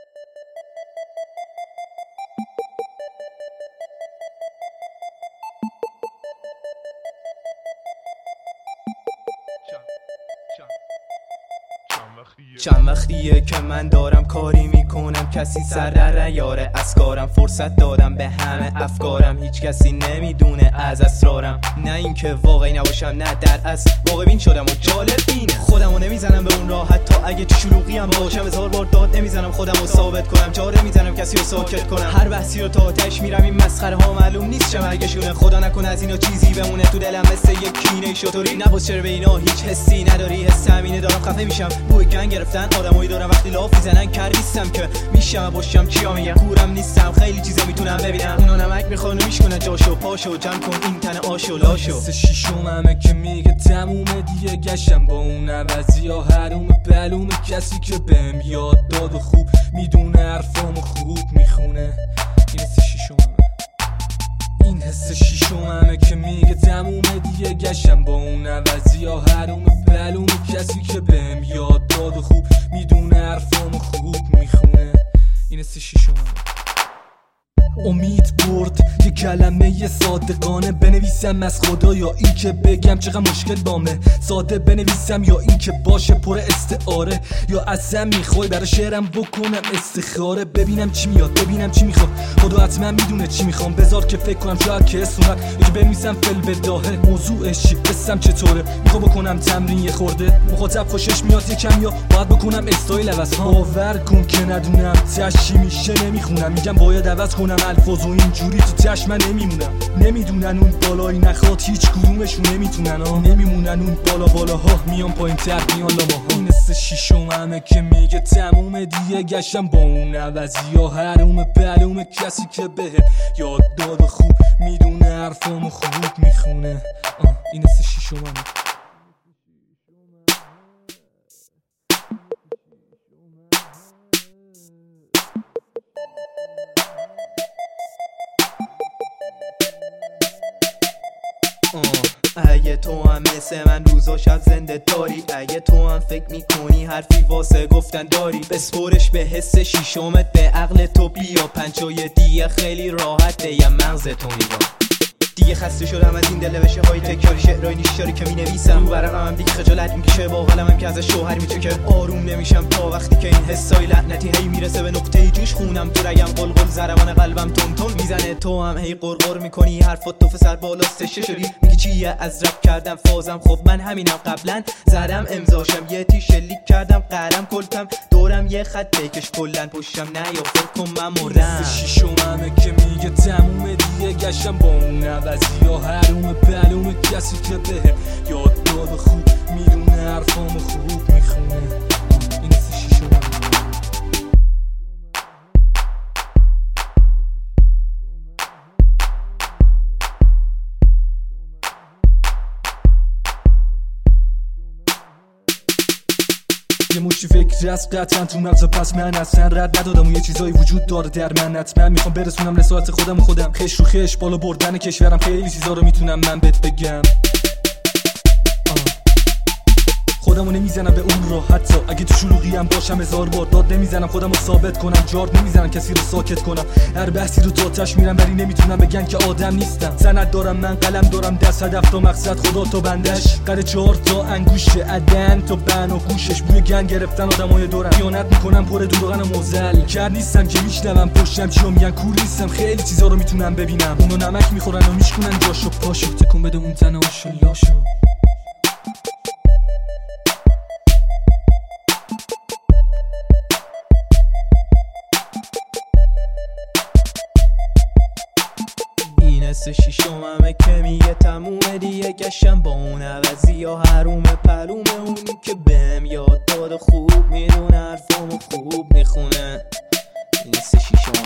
چند وقتیه که من دارم کاری میکنم کسی سر در نیاره از کارم، فرصت دادم به همه افکارم، هیچ کسی نمیدونه از اسرارم. نه اینکه واقعی نباشم، نه در اصل واقع بین شدم و جالب اینه خودمو نمیزنم به اون راه، حتی اگه تو شلوغی هم باشم 1000 بار داد نمیزنم خودمو ثابت کنم، جاره میزنم کسی رو ساکت کنم. هر بحثی رو تا آتش میرم، این مسخره ها معلوم نیست چه مرگشونه، خدا نکنه از اینا چیزی بمونه تو دلم مثل یک کینه شطوری. نباز چرا به اینا هیچ حسی نداری، حس همینه دارم خفه میشم، بوی گنگ گرفتن آدمایی دارم وقتی لاف میزنن کر نیستم که میشم باشم چیا میگم، کورم نیستم خیلی چیزا میتونم ببینم، اونا نمک میخوان و میشکنن جاشو پاشو جمع کن این تن آشو لاشو. حس شیشممه که میگه تمومه دیگه، گشتم با اون عوضی ها حروم پلوم، کسی که بهم یاد داد و خوب میدونه حرفامو خوب میخونه. این حس شیشممه، این حس شیشممه که میگه تمومه دیگه، گشتم با اون عوضی ها حروم پلوم، کسی که بهم یاد داد و خوب میدونه حرفامو خوب میخونه. این حس شیشممه. امید برد یه کلمه صادقانه بنویسم از خدا، یا این که بگم چقدر مشکل بامه، ساده بنویسم یا این که باشه پر استعاره، یا اصلا میخوای برای شعرم بکنم استخاره، ببینم چی میاد ببینم چی میخواد، خدا حتما میدونه چی میخوام، بذار که فکر کنم شاید که اسونت یا که بنویسم فل بداهه، موضوعش چی قسم چطوره، میخوام بکنم تمرین یه خورده، مخاطب خوشش میاد یکم یا باید بکنم استایل عوض، باور کن که ندونم چی میشه نمیخونم، میگم باید عوض کنم الفاظ و اینجوری تو چشم من نمیمونم، نمیدونن اون بالایی نخواد هیچ کدومشون نمیتونن نمیمونن اون بالاها میان پایین تر میان لاماها. این حس شیشممه که میگه تمومه دیگه، گشتم با اون عوضی ها حروم پلوم، کسی که بهم یاد داد خوب میدونه حرفامو خوب میخونه. این حس شیشممه. اگه تو هم مثل من روز و شب زنده داری، اگه تو هم فکر میکنی حرفی واسه گفتن داری، بسپرش به حس شیشمت به عقل تو بیا، پنجای دیگه خیلی راحته یه مغز تو نگاه. دیگه خسته شدم از این دلنوشته های تکراری، شعرهای نیشداری که مینویسم رو برقم هم دیگه خجالت میکشه، با قلمم که ازش شوهر میچکه، آروم نمیشم تا وقتی که این حسای لعنتی هی میرسه به نقطه جوش، خونم تو رگم قلقل، ضربان قلبم تون تون میزنه، تو هم هی قرقر میکنی، حرفات تو سر بالاست شدی، میگی چیه از رپ کردم فازم، خب من همینم، قبلا زدم امضاشم یه تی شلیک کردم قلم کلتم دورم یه خط بکش کلن پشتم، نه یا فکر کن من مردم. شیشممه که میگه تمومه دیگه، گشتم با اون عوضی ها حروم پلوم، کسی که بهم یاد داد خوب میدونه حرفامو خوب میخونه. این حس شیشممه. یه مشتی فکر از قطعا تو مغز، پس من اصلا رد ندادم و یه چیزایی وجود داره در من، حتما میخوام برسونم رسالت خودم خش رو خش بالا بردن کشورم، خیلی چیزا رو میتونم من بهت بگم، خودمو نمیزنم به اون راه، حتی اگه تو شلوغی هم باشم 1000 بار داد نمیزنم خودمو ثابت کنم، جارد نمیزنم کسی رو ساکت کنم، هر بحثی رو تو آتش میرم ولی نمیتونم بگن که آدم نیستم، سند دارم من قلم دارم دست، هدف تا مقصد خدا تا بندش، قره 4 تا انگوشه ادن تا بن و گوشش، بوی گنگ گرفتن آدمای دورم، خیانت میکنم پر دروغن و موزل کر نیستم که میشنوم پشتم چیو میگن، کور نیستم خیلی چیزا رو میتونم ببینم، اونو نمک میخورن و میشکنن جاشو پاشو، تکون بده اون تن آشو لاشو. حس شیشممه که میگه تمومه دیگه، گشتم با اون عوضی یا حروم پلوم، اونی که بهم یاد داد خوب میدونه حرفامو خوب میخونه. این حس شیشممه.